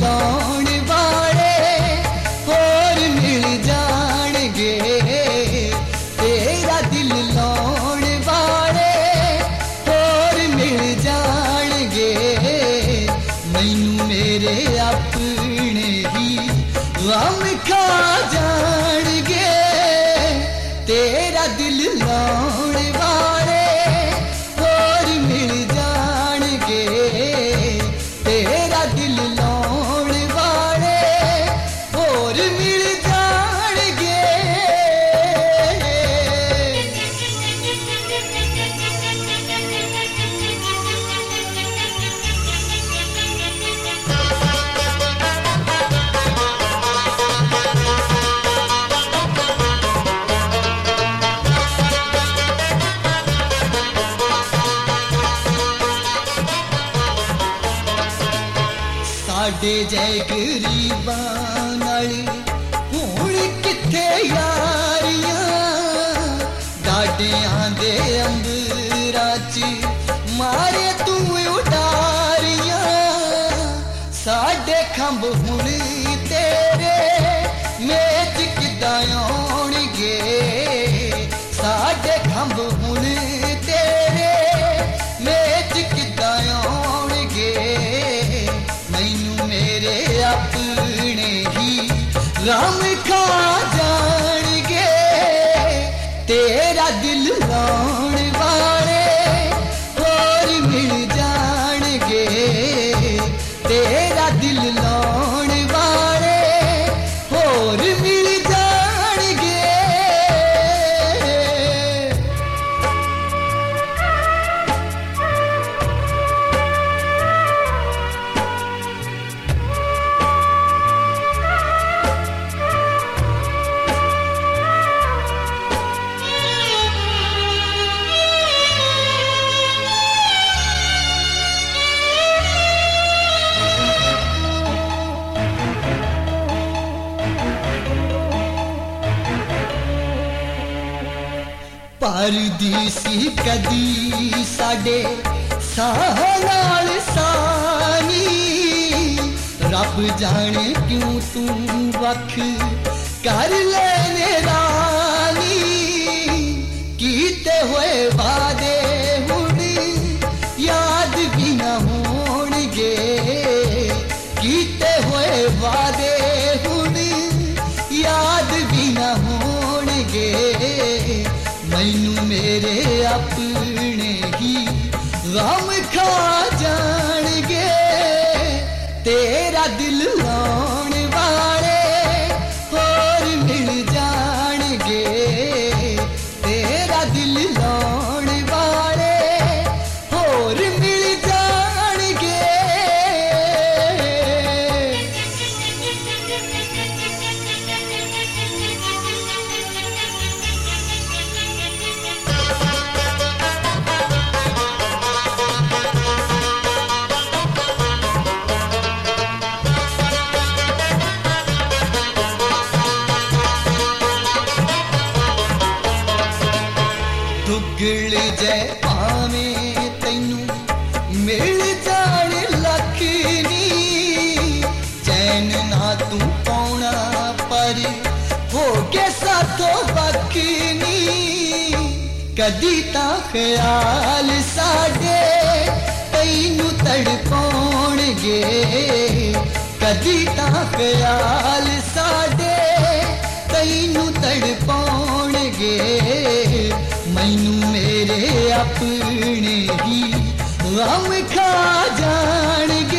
लाउण वाले होर मिल जाणगे तेरा दिल लाउण वाले होर मिल जाणगे मैनू मेरे अपने ही गम खा जाणगे तेरा दिल लाउण वाले होर मिल जाणगे तेरा दिल लाउण वाले होर मिल जाणगे साडे जै गरीबां नाल हुण किथे यारियां डाडियां दे अंबरां च मारे तू उडारियां साडे खंभ हुण तेरे मेच किदां आउणगे साडे खंभ हुण तेरे मेच किदां आउणगे मैनू मेरे अपने ही गम खा जाणगे तेरा दिल लाउण वाले होर मिल जाणगे तेरा दिल लाउण वाले होर मिल जाणगे परदेसी कदी साडे साह नाल सानी रब जाने क्यों तू वख कर लेने रानी कीते हुए वादे हुण याद भी न होणगे कीते हुए वादे हुण याद भी न होणगे मैनू मेरे अपने ही गम खा जाणगे तेरा दिल लाउण वाले होर मिल जाणगे तेरा दिल लाउण वाले होर मिल जाणगे दुगल जै भावें तैनू मिल जाण लखनी चैन ना तू पाउणा पर हो के साथों बखनी कदी तां ख्याल साडे तैनू तड़पाउणगे कदी तां ख्याल साडे तैनू तड़पाउणगे मैनू मेरे अपने ही गम खा जाणगे